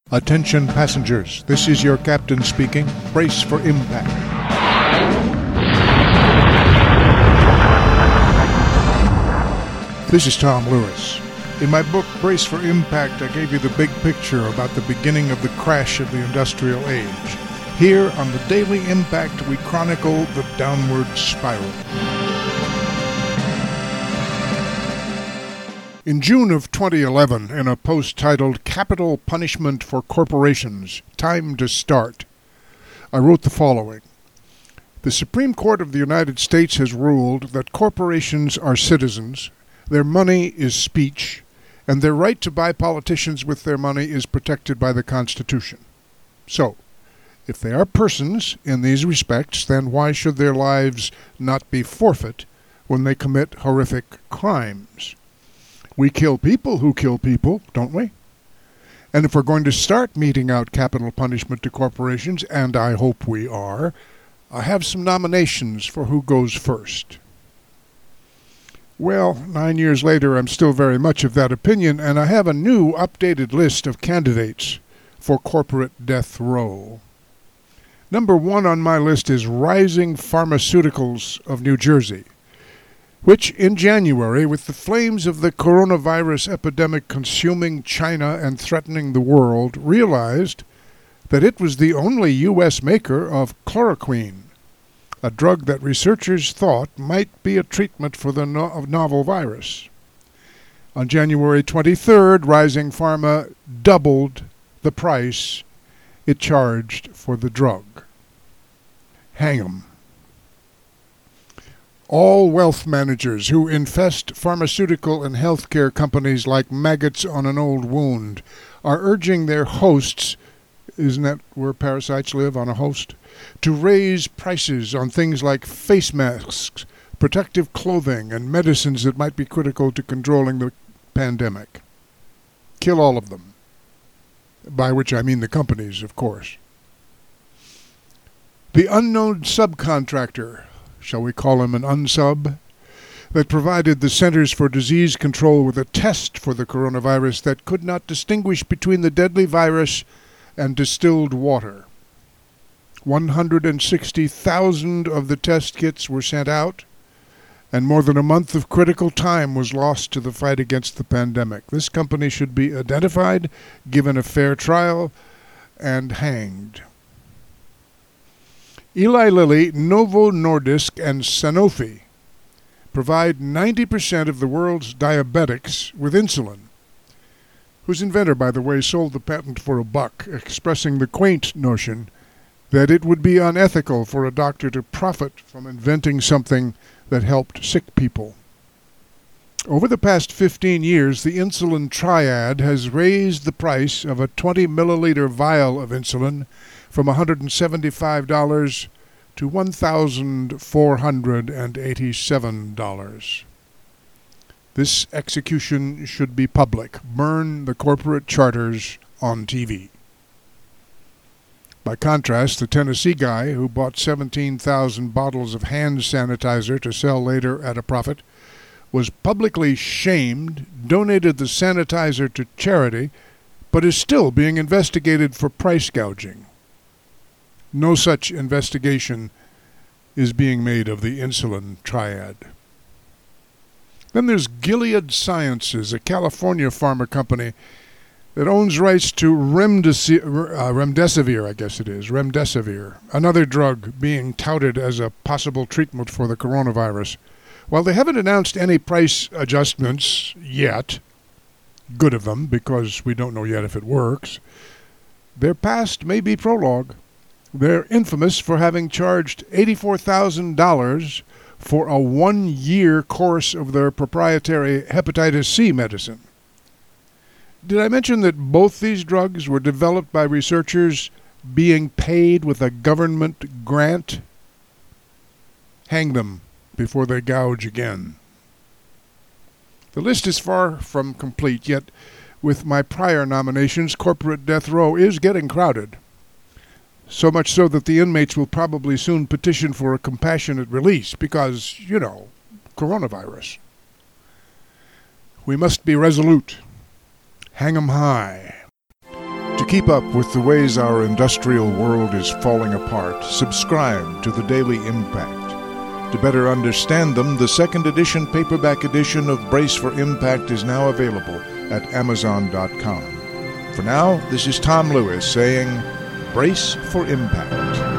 Attention passengers, this is your captain speaking. Brace for impact. This is Tom Lewis. In my book, Brace for Impact, I gave you the big picture about the beginning of the crash of the industrial age. Here on the Daily Impact, we chronicle the downward spiral. In June of 2011, in a post titled Capital Punishment for Corporations, Time to Start, I wrote the following. The Supreme Court of the United States has ruled that corporations are citizens, their money is speech, and their right to buy politicians with their money is protected by the Constitution. So, if they are persons in these respects, then why should their lives not be forfeit when they commit horrific crimes? We kill people who kill people, don't we? And if we're going to start meting out capital punishment to corporations, and I hope we are, I have some nominations for who goes first. Well, 9 years later, I'm still very much of that opinion, and I have a new updated list of candidates for corporate death row. Number 1 on my list is Rising Pharmaceuticals of New Jersey, which in January, with the flames of the coronavirus epidemic consuming China and threatening the world, realized that it was the only U.S. maker of chloroquine, a drug that researchers thought might be a treatment for the novel virus. On January 23rd, Rising Pharma doubled the price it charged for the drug. Hang 'em. All wealth managers who infest pharmaceutical and healthcare companies like maggots on an old wound are urging their hosts, isn't that where parasites live, on a host, to raise prices on things like face masks, protective clothing, and medicines that might be critical to controlling the pandemic. Kill all of them. By which I mean the companies, of course. The unknown subcontractor, shall we call him an unsub, that provided the Centers for Disease Control with a test for the coronavirus that could not distinguish between the deadly virus and distilled water. 160,000 of the test kits were sent out, and more than a month of critical time was lost to the fight against the pandemic. This company should be identified, given a fair trial, and hanged. Eli Lilly, Novo Nordisk, and Sanofi provide 90% of the world's diabetics with insulin, whose inventor, by the way, sold the patent for $1, expressing the quaint notion that it would be unethical for a doctor to profit from inventing something that helped sick people. Over the past 15 years, the insulin triad has raised the price of a 20-milliliter vial of insulin from $175 to $1,487. This execution should be public. Burn the corporate charters on TV. By contrast, the Tennessee guy who bought 17,000 bottles of hand sanitizer to sell later at a profit was publicly shamed, donated the sanitizer to charity, but is still being investigated for price gouging. No such investigation is being made of the insulin triad. Then there's Gilead Sciences, a California pharma company that owns rights to remdesivir, another drug being touted as a possible treatment for the coronavirus. While they haven't announced any price adjustments yet, good of them because we don't know yet if it works, their past may be prologue. They're infamous for having charged $84,000 for a 1-year course of their proprietary hepatitis C medicine. Did I mention that both these drugs were developed by researchers being paid with a government grant? Hang them before they gouge again. The list is far from complete, yet with my prior nominations, corporate death row is getting crowded. So much so that the inmates will probably soon petition for a compassionate release because, coronavirus. We must be resolute. Hang 'em high. To keep up with the ways our industrial world is falling apart, subscribe to the Daily Impact. To better understand them, the second edition paperback edition of Brace for Impact is now available at Amazon.com. For now, this is Tom Lewis saying, Brace for Impact.